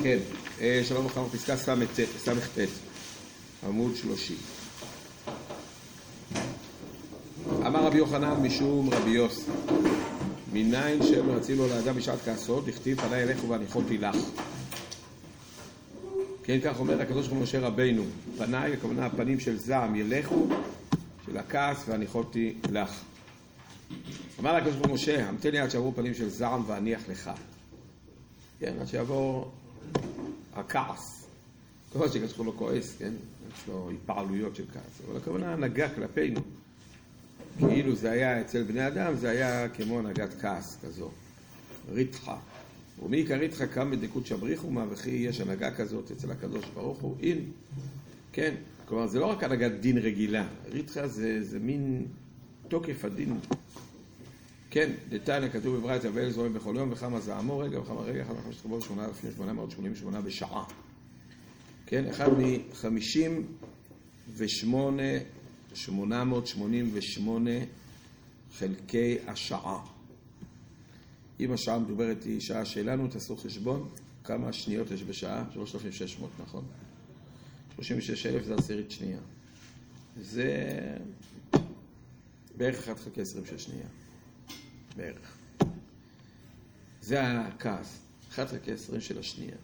כן, שלום לכם, פסקה ס"ט, עמוד 30. אמר רבי יוחנן משום רבי יוסי, מניין שם רצי לו לאדם בשעת כעסו, דכתיב פניי אליך והניחותי לך. כן, כך אומר הקדוש ברוך הוא משה רבינו, פניי, הכוונה הפנים של זעם ילכו, של הכעס והניחותי לך. אמר הקדוש ברוך הוא משה, המתן לי עד שעברו פנים של זעם ואניח לך. כן, עד שיעבור הכעס. כל שקדוש ברוך הוא לא כועס, כן? יש לו התפעלויות של כעס. אבל הכוונה הנהגה כלפינו. כאילו זה היה אצל בני אדם, זה היה כמו הנהגת כעס כזו. ריתחה. ומי יקרא ריתחה קם בדקות שבריחו מה, וכי יש הנהגה כזאת אצל הקדוש ברוך הוא. אין. כן. כלומר, זה לא רק הנהגת דין רגילה. ריתחה זה מין תוקף הדין. כן, דתניא כתוב בברייתא ואל זורם בכל יום וכמה זעמו רגע וכמה רגע, 888 בשעה. כן, אחד מ-58,888 חלקי השעה. אם השעה מדוברת היא שעה שלנו, תעשו חשבון כמה שניות יש בשעה, 3,600, נכון? 36,000 זה עשירית שנייה. זה בערך 1 חלקי 20 של שנייה. בערך. זה הכעס. 1 חלקי 20 של השנייה.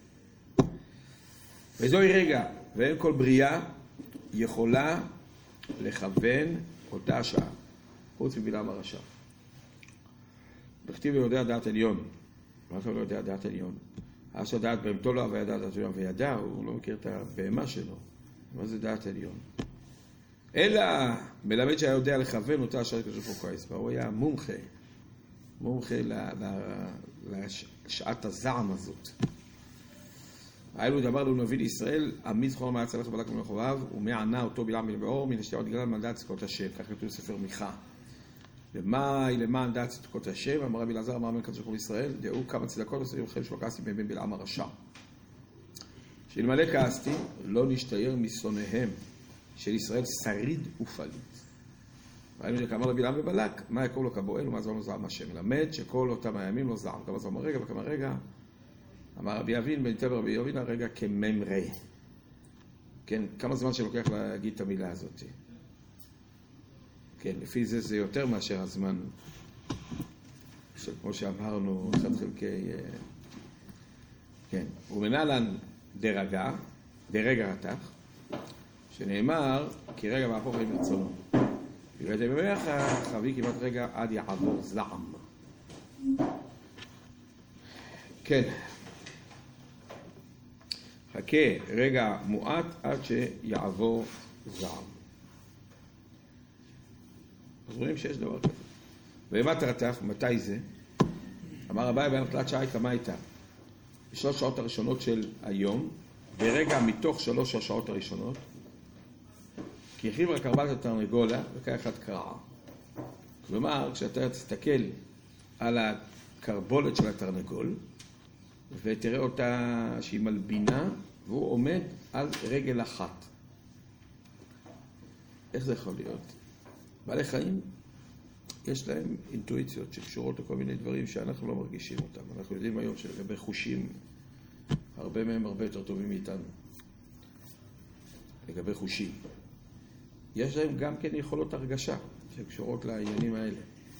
וזוהי רגע, ואין כל בריאה יכולה לכוון אותה השעה, חוץ מבלעם הרשע. בכתיב יודע דעת עליון. מה אתה לא יודע דעת עליון? אז הדעת בהמתו לא וידע דעת עליון וידע, הוא לא מכיר את הבהמה שלו. מה זה דעת עליון? אלא מלמד שהיה יודע לכוון אותה השעה כשהוא כועס בה. הוא היה מומחה לשעת הזעם הזאת. האלו דבר לו נביא לישראל, עמיד זכור מה יצא לך בלק ומחובב, ומענה אותו בלעם בלבעור, מן השתיעות גלל מנדעת צדקות השם, כך כתוב בספר מיכה. למען דעת צדקות השם, אמר רבי אלעזר, אמר מן קדוש ברוך הוא ישראל, דעו כמה צדקות עושים לכם שלא כעסתי מבין בלעם הרשע. שאלמלא כעסתי, לא נשתייר משונאיהם של ישראל שריד ופליט. ראינו שכאמר לבלעם ובלק, מה יקור לו כבועל ומה זמן לו זעם השם. מלמד שכל אותם הימים לא זעם, כמה זמן רגע וכמה רגע. אמר רבי אבין, בן תבר רבי יבין, הרגע כממרי. כן, כמה זמן שלוקח להגיד את המילה הזאת. כן, לפי זה יותר מאשר הזמן, כמו שאמרנו, 1 חלקי... כן, ומנהלן דרגע רתח, שנאמר, כי רגע מהפוך עם רצונו. בגלל במח חווי כמעט רגע עד יעבור זעם. כן. חכה רגע מועט עד שיעבור זעם. אז רואים שיש דבר כזה. ומה רתח, מתי זה? אמר רבי בן תלת שעה כמה הייתה? בשלוש שעות הראשונות של היום, ברגע מתוך 3 השעות הראשונות, כי הרחיב רק 4 התרנגולה וכאחד קרעה. כלומר, כשאתה תסתכל על הקרבולת של התרנגול, ותראה אותה שהיא מלבינה, והוא עומד על רגל אחת. איך זה יכול להיות? בעלי חיים, יש להם אינטואיציות שקשורות לכל מיני דברים שאנחנו לא מרגישים אותם. אנחנו יודעים היום שלגבי חושים, הרבה מהם הרבה יותר טובים מאיתנו. לגבי חושים. יש להם גם כן יכולות הרגשה שקשורות לעניינים האלה.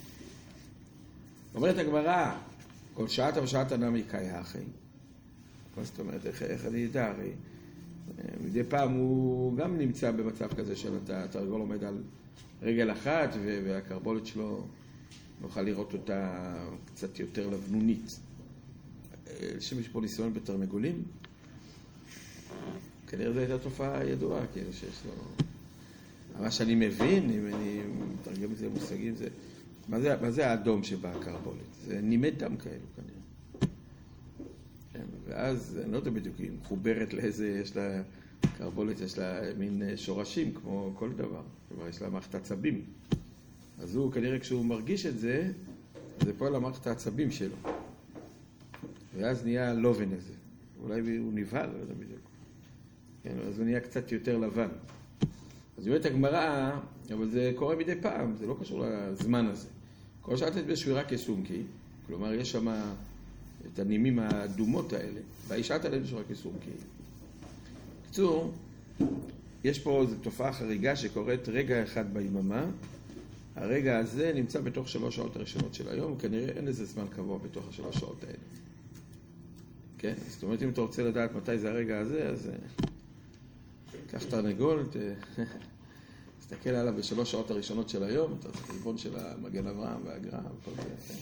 אומרת הגמרא, כל שעת ושעת נמי קאיה אחי. מה זאת אומרת? איך אני ידע? הרי מדי פעם הוא גם נמצא במצב כזה של התרגול עומד על רגל אחת והקרבולת שלו נוכל לראות אותה קצת יותר לבנונית. יש פה ניסיון בתרנגולים? כנראה זו הייתה תופעה ידועה, כאילו שיש לו... מה שאני מבין, אם אני מתרגם את זה למושגים, זה... מה זה האדום שבקרבולת? זה נימי דם כאלו כנראה. כן, ואז, אני לא יודע בדיוק, היא מחוברת לאיזה, יש לה, קרבולת יש לה מין שורשים, כמו כל דבר. כלומר, יש לה מערכת עצבים. אז הוא, כנראה כשהוא מרגיש את זה, זה פועל למערכת העצבים שלו. ואז נהיה לובן הזה. אולי הוא נבהל, לא יודע בדיוק. כן, אז הוא נהיה קצת יותר לבן. אז אומרת הגמרא, אבל זה קורה מדי פעם, זה לא קשור לזמן הזה. כל שעת את בשבירה כסומקי, כלומר יש שם את הנימים האדומות האלה, והאישת עליהם יש רק איסור קיים. בקיצור, יש פה איזו תופעה חריגה שקורית רגע אחד ביממה. הרגע הזה נמצא בתוך 3 שעות הראשונות של היום, כנראה אין איזה זמן קבוע בתוך 3 שעות האלה. כן? זאת אומרת, אם אתה רוצה לדעת מתי זה הרגע הזה, אז קח תרנגול, תסתכל עליו ב3 שעות הראשונות של היום, אתה צריך חשבון של המגן אברהם והגר"א וכל זה, כן?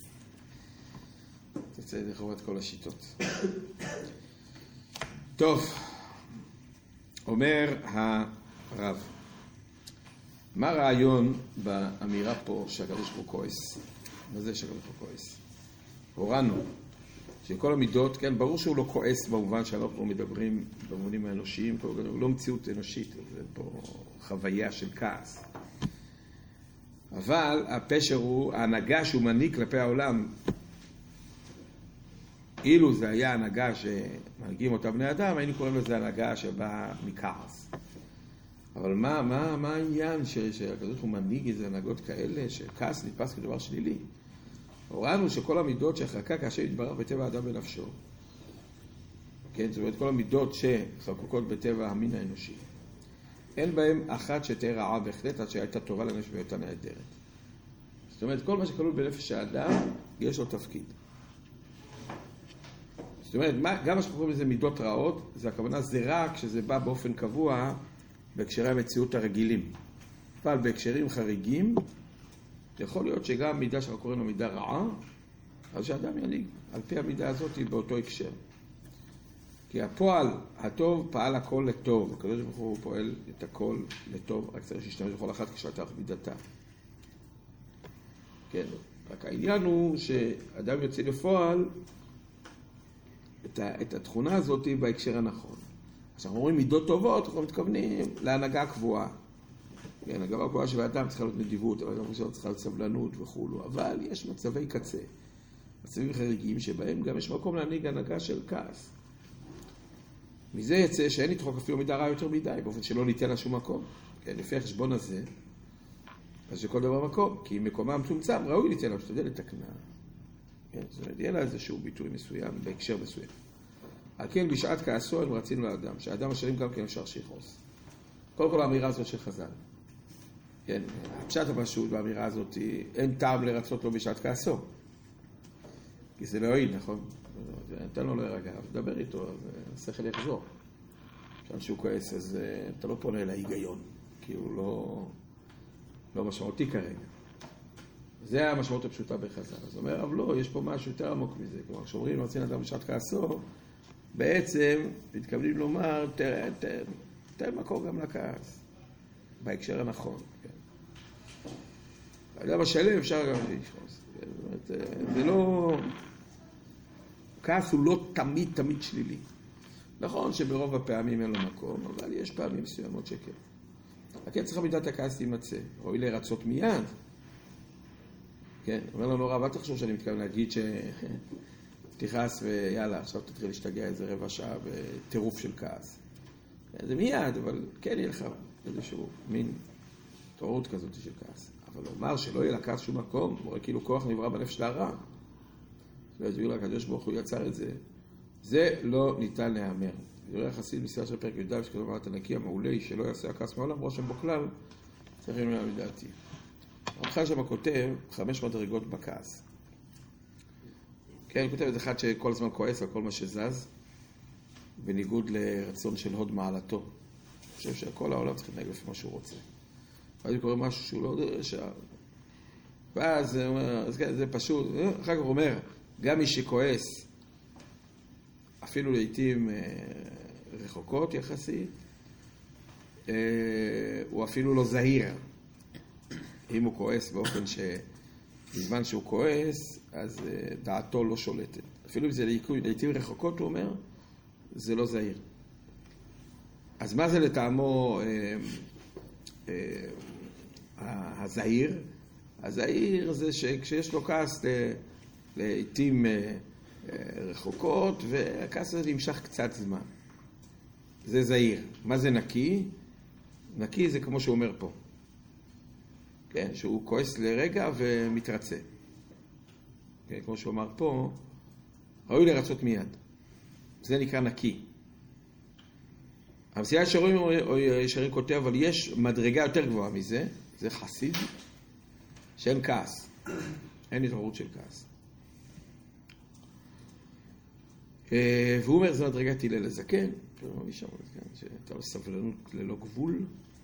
תצא לחובה את כל השיטות. טוב, אומר הרב, מה הרעיון באמירה פה שהקדוש ברוך הוא כועס? מה זה שהקדוש ברוך הוא כועס? הורנו שכל המידות, כן, ברור שהוא לא כועס במובן שאנחנו מדברים במובנים האנושיים, הוא לא מציאות אנושית, זה פה חוויה של כעס. אבל הפשר הוא ההנהגה שהוא מנהיג כלפי העולם. אילו זה היה הנהגה שמנהיגים אותה בני אדם, היינו קוראים לזה הנהגה שבאה מכעס. אבל מה העניין שהקדוש הוא מנהיג איזה הנהגות כאלה, שכעס נתפס כדבר שלילי? הוראנו שכל המידות שחקק השם יתברך בטבע האדם בנפשו, כן, זאת אומרת כל המידות שחקוקות בטבע המין האנושי, אין בהם אחת שתהיה רעה בהחלט עד שהייתה טובה לנפש בהיותה נהדרת. זאת אומרת כל מה שכלול בנפש האדם יש לו תפקיד. זאת אומרת גם מה שקוראים לזה מידות רעות, זה הכוונה זה רע כשזה בא באופן קבוע בהקשרי המציאות הרגילים, אבל בהקשרים חריגים יכול להיות שגם מידה שאנחנו קוראים לו מידה רעה, אז שאדם ינהיג על פי המידה הזאת באותו הקשר. כי הפועל הטוב פעל הכל לטוב, הקדוש ברוך הוא פועל את הכל לטוב, רק צריך להשתמש בכל אחת כשהייתה מידתה. כן, רק העניין הוא שאדם יוצא לפועל את התכונה הזאת בהקשר הנכון. כשאנחנו אומרים מידות טובות, אנחנו מתכוונים להנהגה קבועה. כן, הנהגה הקבועה של האדם צריכה להיות נדיבות, אבל גם צריכה להיות סבלנות וכו'. אבל יש מצבי קצה, מצבים חריגים שבהם גם יש מקום להנהיג הנהגה של כעס. מזה יצא שאין לדחוק אפילו מידה רעה יותר מדי, באופן שלא ניתן לה שום מקום. כן, לפי החשבון הזה, אז שכל דבר מקום, כי מקומה מצומצם, ראוי ניתן לה, שתדע לתקנה. כן, זאת אומרת, יהיה לה איזשהו ביטוי מסוים, בהקשר מסוים. על כן, בשעת כעסו, הם רצינו לאדם, שהאדם השלים גם כן אפשר שיכעוס. קודם כל, האמירה הזאת של חז"ל. כן, הפשט הפשוט באמירה הזאת, אין טעם לרצות לו בשעת כעסו. כי זה לא יועיל, נכון? נתן לו להירגע, דבר איתו, אז השכל יחזור. כשאנשהו כועס, אז אתה לא פונה אל ההיגיון, כי הוא לא משמעותי כרגע. זה המשמעות הפשוטה בחז"ל. אז אומר, אבל לא, יש פה משהו יותר עמוק מזה. כלומר, כשאומרים, רצין אדם בשעת כעסו, בעצם מתכוונים לומר, תן מקור גם לכעס, בהקשר הנכון. האדם השלם אפשר גם לכעוס. זה לא... כעס הוא לא תמיד שלילי. נכון שברוב הפעמים אין לו מקום, אבל יש פעמים מסוימות שכן. הכן צריכה מידת הכעס תימצא. ראוי לרצות מיד. כן, אומר לנו רב, אל תחשוב שאני מתכוון להגיד תכעס ויאללה, עכשיו תתחיל להשתגע איזה רבע שעה בטירוף של כעס. זה מיד, אבל כן יהיה לך איזשהו מין תורות כזאת של כעס. אבל לומר שלא יהיה לכעס שום מקום, הוא רואה כאילו כוח נברא בנפש להרע. והסביר לקדוש ברוך הוא יצר את זה. זה לא ניתן להיאמר. יראה חסיד מסייע של פרק י"ד, שכתוב אמרת הנקי המעולה, שלא יעשה הכעס מעולם, רושם בו כלל, צריכים לומר מדעתי. המחל שם כותב 5 מדרגות בכעס. כן, הוא כותב את אחד שכל הזמן כועס על כל מה שזז, בניגוד לרצון של הוד מעלתו. אני חושב שכל העולם צריך לנהג לפי מה שהוא רוצה. ואז הוא קורא משהו שהוא לא שער. ואז הוא אומר, אז כן, זה פשוט. אחר כך הוא אומר, גם מי שכועס, אפילו לעתים רחוקות יחסית, הוא אפילו לא זהיר. אם הוא כועס באופן שבזמן שהוא כועס, אז דעתו לא שולטת. אפילו אם זה לעתים רחוקות, הוא אומר, זה לא זהיר. אז מה זה לטעמו הזהיר? הזהיר זה שכשיש לו כעס לעתים רחוקות, והכעס הזה נמשך קצת זמן. זה זהיר. מה זה נקי? נקי זה כמו שהוא אומר פה. כן, שהוא כועס לרגע ומתרצה. כן, כמו שהוא אמר פה, ראוי לרצות מיד. זה נקרא נקי. המסילת ישרים או ישרים כותב, אבל יש מדרגה יותר גבוהה מזה, זה חסיד, שאין כעס. אין התעוררות של כעס. והוא אומר, זו מדרגת הלל הזקן, שהייתה לו סבלנות ללא גבול.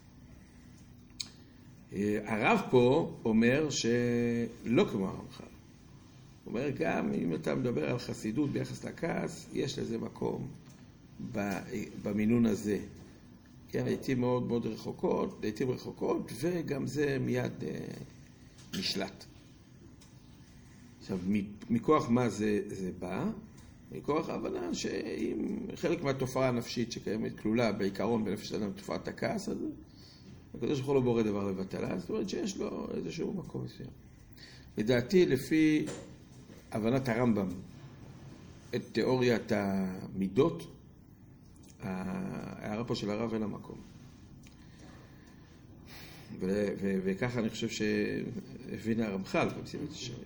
הרב פה אומר שלא כמו הרמח"ל. הוא אומר, גם אם אתה מדבר על חסידות ביחס לכעס, יש לזה מקום במינון הזה. כן, לעתים מאוד מאוד רחוקות, לעתים רחוקות, וגם זה מיד נשלט. עכשיו, מכוח מה זה בא? מכוח ההבנה שאם חלק מהתופעה הנפשית שקיימת כלולה בעיקרון בנפש האדם תופעת הכעס הזה, הקדוש ברוך הוא לא בורא דבר לבטלה, זאת אומרת שיש לו איזשהו מקום מסוים. לדעתי, לפי הבנת הרמב"ם את תיאוריית המידות, ההערה פה של הרב אין המקום. וככה אני חושב שהבין הרמח"ל במסילת ישרים.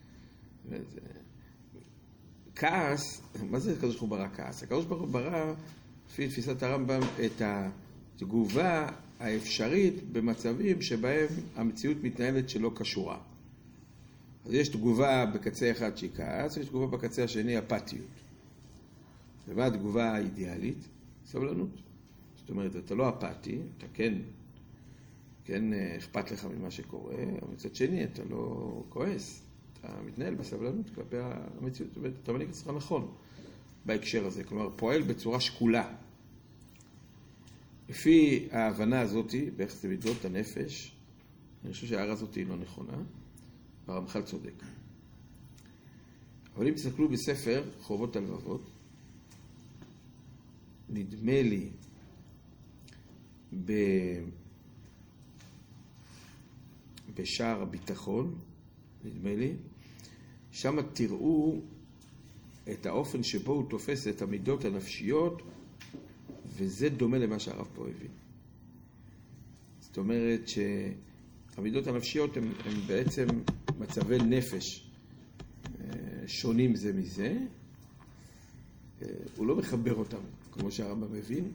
כעס, מה זה הקדוש ברוך הוא ברא כעס? הקדוש ברוך הוא ברא, לפי תפיסת הרמב"ם, את התגובה האפשרית במצבים שבהם המציאות מתנהלת שלא קשורה. אז יש תגובה בקצה אחד שהיא כעס, ויש תגובה בקצה השני אפתיות. ומה התגובה האידיאלית? סבלנות. זאת אומרת, אתה לא אפתי, אתה כן אכפת לך ממה שקורה, אבל מצד שני אתה לא כועס. אתה מתנהל בסבלנות כלפי המציאות, אתה מנהיג אצלך נכון בהקשר הזה, כלומר פועל בצורה שקולה. לפי ההבנה הזאת, ביחס למידות הנפש, אני חושב שההערה הזאת היא לא נכונה, והרמח"ל צודק. אבל אם תסתכלו בספר חובות הלבבות, נדמה לי בשער הביטחון, נדמה לי, שם תראו את האופן שבו הוא תופס את המידות הנפשיות, וזה דומה למה שהרב פה הבין. זאת אומרת שהמידות הנפשיות הן בעצם מצבי נפש שונים זה מזה. הוא לא מחבר אותם, כמו שהרמב"ם מבין.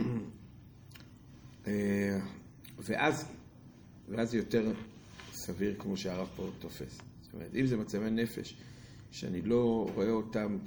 ואז זה יותר סביר כמו שהרב פה תופס. זאת אומרת, אם זה מצבי נפש שאני לא רואה אותם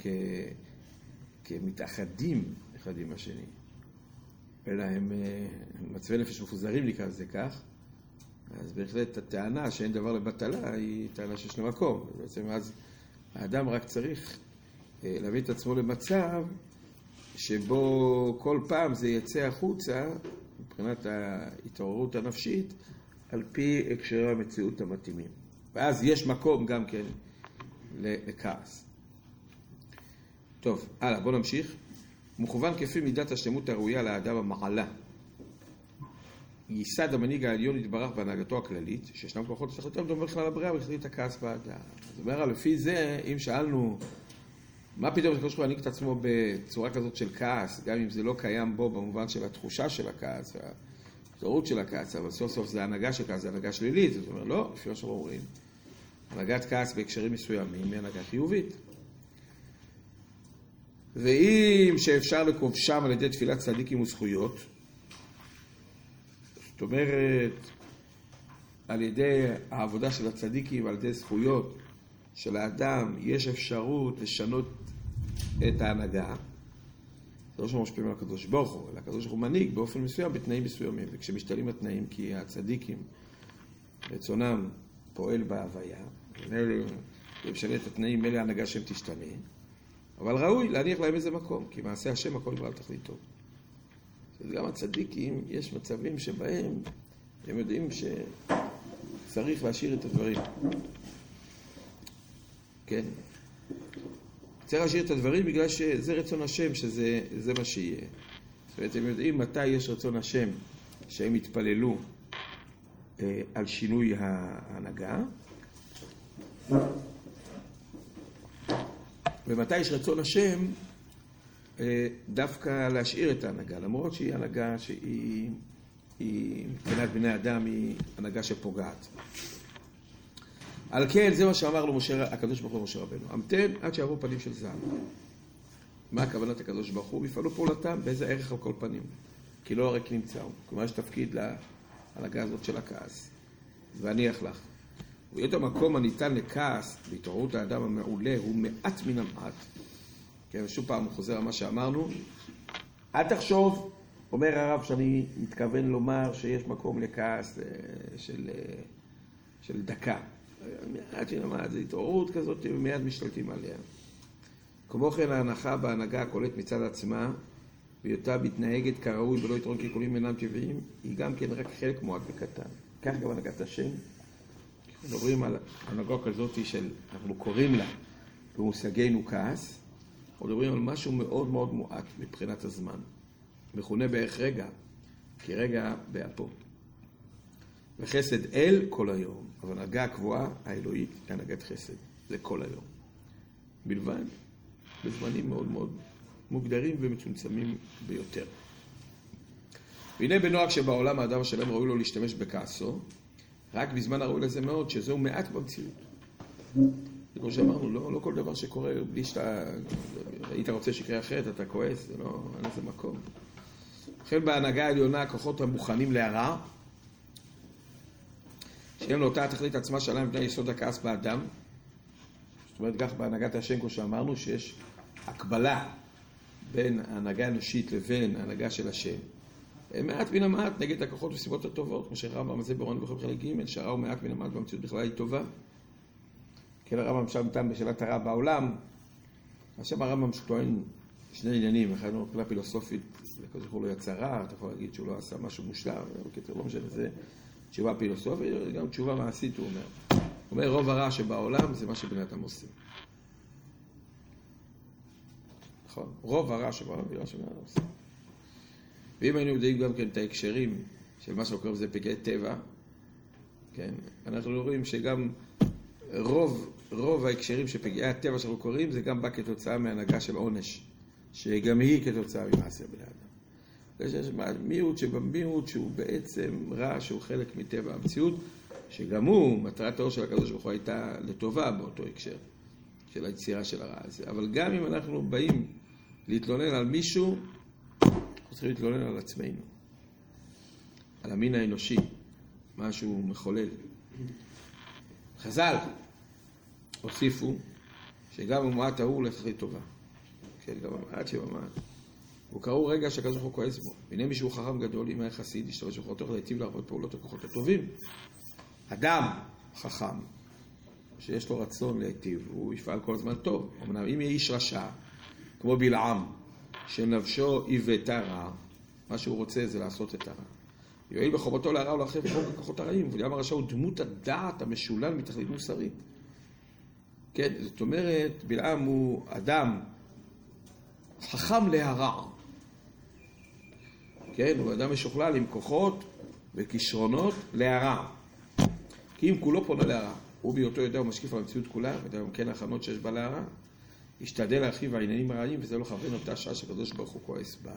כמתאחדים אחד עם השני, אלא הם מצבי נפש מפוזרים לי כזה כך, אז בהחלט הטענה שאין דבר לבטלה היא טענה שיש לה מקום. בעצם אז האדם רק צריך להביא את עצמו למצב שבו כל פעם זה יצא החוצה, מבחינת ההתעוררות הנפשית, על פי הקשרי המציאות המתאימים. ואז יש מקום גם כן לכעס. טוב, הלאה, בוא נמשיך. מוכוון כפי מידת השלמות הראויה לאדם המעלה. ייסד המנהיג העליון יתברך בהנהגתו הכללית, שישנם כוחות שחלטם דומה בכלל הבריאה והחליט הכעס באדם. זאת אומרת, לפי זה, אם שאלנו, מה פתאום הקדוש ברוך הוא להנהיג את עצמו בצורה כזאת של כעס, גם אם זה לא קיים בו במובן של התחושה של הכעס, והתעוררות של הכעס, אבל סוף סוף זה הנהגה של כעס, זה הנהגה שלילית. זאת אומרת, לא, לפי מה שאומרים, הנהגת כעס בהקשרים מסוימים היא הנהגה חיובית. ואם שאפשר לכובשם על ידי תפילת צדיקים וזכויות, זאת אומרת, על ידי העבודה של הצדיקים ועל ידי זכויות של האדם, יש אפשרות לשנות את ההנהגה. זה לא שמשפיעים על הקדוש ברוך הוא, אלא הקדוש ברוך הוא מנהיג באופן מסוים בתנאים מסוימים. וכשמשתלים התנאים, כי הצדיקים, רצונם פועל בהוויה, זה משנה את התנאים, אלה ההנהגה שהם תשתנה. אבל ראוי להניח להם איזה מקום, כי מעשה השם הכל נברא לתכליתו. גם הצדיקים, יש מצבים שבהם הם יודעים שצריך להשאיר את הדברים. כן? צריך להשאיר את הדברים בגלל שזה רצון השם, שזה מה שיהיה. זאת אומרת, הם יודעים מתי יש רצון השם שהם יתפללו על שינוי ההנהגה, ומתי יש רצון השם דווקא להשאיר את ההנהגה, למרות שהיא הנהגה שהיא מבחינת בני אדם היא הנהגה שפוגעת. על כן, זה מה שאמר לו הקדוש ברוך הוא משה רבנו. המתן עד שיעבור פנים של זעם. מה הכוונת הקדוש ברוך הוא? ויפעלו פעולתם באיזה ערך על כל פנים. כי לא הריק נמצאו. כלומר, יש תפקיד להנהגה הזאת של הכעס. ואניח לך. ובהיות המקום הניתן לכעס, בהתעוררות האדם המעולה, הוא מעט מן המעט. כן, שוב פעם הוא חוזר על מה שאמרנו. אל תחשוב, אומר הרב שאני מתכוון לומר שיש מקום לכעס של דקה. מעט מן המעט, זו התעוררות כזאת ומיד משתלטים עליה. כמו כן ההנחה בהנהגה הכוללת מצד עצמה, בהיותה מתנהגת כראוי ולא יתרון כקולים אינם טבעיים, היא גם כן רק חלק מועט וקטן. כך גם הנהגת השם. אנחנו מדברים על הנהגה כזאת של, אנחנו קוראים לה במושגנו כעס, אנחנו מדברים על משהו מאוד מאוד מועט מבחינת הזמן. מכונה בערך רגע, כי רגע באפו. וחסד אל כל היום, אבל הנהגה הקבועה האלוהית היא הנהגת חסד, זה כל היום. בלבד, בזמנים מאוד מאוד מוגדרים ומצומצמים ביותר. והנה בנוהג שבעולם האדם השלם ראוי לו להשתמש בכעסו, רק בזמן הראוי לזה מאוד, שזהו מעט במציאות. כמו שאמרנו, לא כל דבר שקורה, בלי שאתה, היית רוצה שיקרה אחרת, אתה כועס, זה לא, אין איזה מקום. לכן בהנהגה העליונה, הכוחות המוכנים להרע, שהם לאותה התכלית עצמה שלהם בני יסוד הכעס באדם. זאת אומרת, כך בהנהגת השם, כמו שאמרנו, שיש הקבלה בין ההנהגה האנושית לבין ההנהגה של השם. מעט מן המעט נגד הכוחות וסיבות הטובות, כמו שהרמב"ם הזה ברון ובכל חלק ג' שהרע הוא מעט מן המעט במציאות בכלל היא טובה. כן, הרמב"ם שם נתן בשאלת הרע בעולם. עכשיו הרמב"ם שטוען שני עניינים, אחד הוא מבחינה פילוסופית, לקדוש ברוך הוא לא יצא רע, אתה יכול להגיד שהוא לא עשה משהו מושלם, בקיצור לא משנה, זה תשובה פילוסופית, גם תשובה מעשית הוא אומר. הוא אומר, רוב הרע שבעולם זה מה שבני אדם עושים. נכון, רוב הרע שבעולם זה מה שבני אדם עושים. ואם היינו יודעים גם כן את ההקשרים של מה שאנחנו קוראים לזה פגעי טבע, כן, אנחנו רואים שגם רוב ההקשרים של פגעי הטבע שאנחנו קוראים, זה גם בא כתוצאה מהנהגה של עונש, שגם היא כתוצאה ממעשה בני אדם. יש מיעוט שבמיעוט שהוא בעצם רע, שהוא חלק מטבע המציאות, שגם הוא, מטרת האור של הקדוש ברוך הוא הייתה לטובה באותו הקשר של היצירה של הרע הזה. אבל גם אם אנחנו באים להתלונן על מישהו, אנחנו צריכים להתלונן על עצמנו, על המין האנושי, משהו מחולל. חז"ל הוסיפו שגם המעט ההוא לתכלית טובה. כן, גם המעט שבמעט. הוא קראו רגע שהקדוש ברוך הוא כועס בו. והנה מישהו חכם גדול, אם היה חסיד, ישתמש בכוחותיו להיטיב להרבות פעולות הכוחות הטובים. אדם חכם, שיש לו רצון להיטיב, הוא יפעל כל הזמן טוב. אמנם אם יהיה איש רשע, כמו בלעם, שנפשו עיוותה רע, מה שהוא רוצה זה לעשות את הרע. יועיל בחובתו להרע ולהרחיב בחוק הכוחות הרעים, ולעם הרשע הוא דמות הדעת המשולל מתכלית מוסרית. כן, זאת אומרת, בלעם הוא אדם חכם להרע. כן, הוא אדם משוכלל עם כוחות וכישרונות להרע. כי אם כולו פונה להרע, הוא בהיותו יודע ומשקיף על המציאות כולה, וגם כן ההכנות שיש בה להרע, ישתדל להרחיב העניינים הרעים, וזה לא כוון אותה שעה שהקדוש ברוך הוא כועס בה.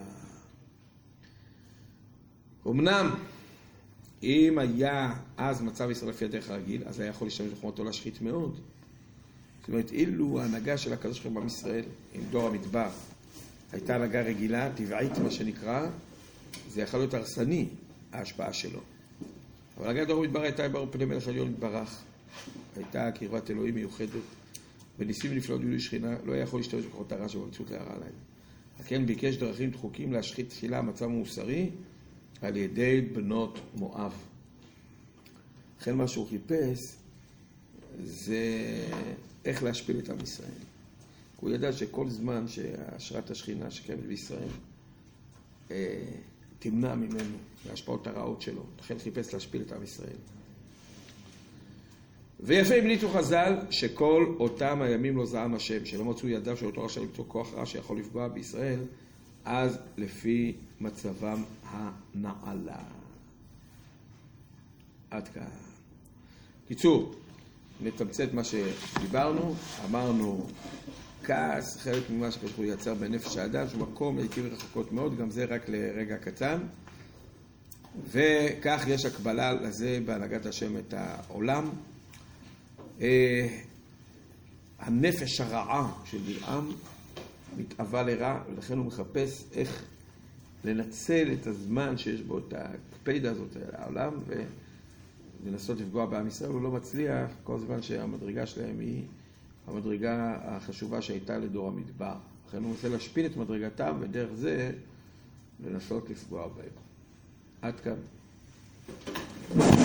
אמנם, אם היה אז מצב ישראל לפי הדרך הרגיל, אז היה יכול להשתמש בחוכמתו להשחית מאוד. זאת אומרת, אילו ההנהגה של הקדוש ברוך הוא בעם ישראל, עם דור המדבר, הייתה הנהגה רגילה, טבעית מה שנקרא, זה יכול להיות הרסני, ההשפעה שלו. אבל הנהגת דור המדבר הייתה ברור פני מלך עליון התברך, הייתה קרבת אלוהים מיוחדת, וניסים נפלאות גילוי שכינה, לא היה יכול להשתמש בכוחות הרע שבמציאות להרע להם. לכן ביקש דרכים דחוקים להשחית תחילה מצב מוסרי על ידי בנות מואב. לכן מה שהוא חיפש זה איך להשפיל את עם ישראל. הוא ידע שכל זמן שהשראת השכינה שקיימת בישראל תמנע ממנו מהשפעות הרעות שלו. לכן חיפש להשפיל את עם ישראל. ויפה המליצו חז"ל שכל אותם הימים לא זעם השם, שלא מצאו ידיו של אותו רשע למצוא כוח רע שיכול לפגוע בישראל, אז לפי מצבם הנעלה. עד כאן. קיצור, נתמצת מה שדיברנו, אמרנו כעס, חלק ממה שפשוט יצר בנפש האדם, שהוא מקום לעתים רחוקות מאוד, גם זה רק לרגע קטן, וכך יש הקבלה לזה בהנהגת השם את העולם, הנפש הרעה של בלעם מתאווה לרע, ולכן הוא מחפש איך לנצל את הזמן שיש בו את הקפידה הזאת על העולם, ולנסות לפגוע בעם ישראל. הוא לא מצליח כל זמן שהמדרגה שלהם היא המדרגה החשובה שהייתה לדור המדבר. לכן הוא רוצה להשפיל את מדרגתם, ודרך זה לנסות לפגוע בהם. עד כאן.